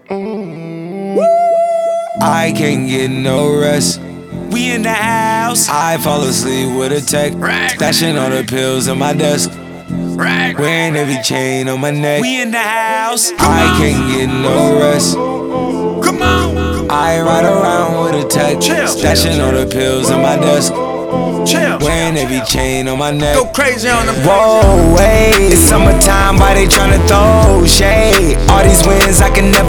I can't get no rest. We in the house. I fall asleep with a tech. Stashing all the pills on my desk. Wearing every chain on my neck. We in the house. I can't get no rest. Come on. I ride around with a tech. Stashing all the pills on my desk. Wearing every chain on my neck. Go crazy on them. Whoa, wait. It's summertime, why they tryna throw shade? All these wins I can never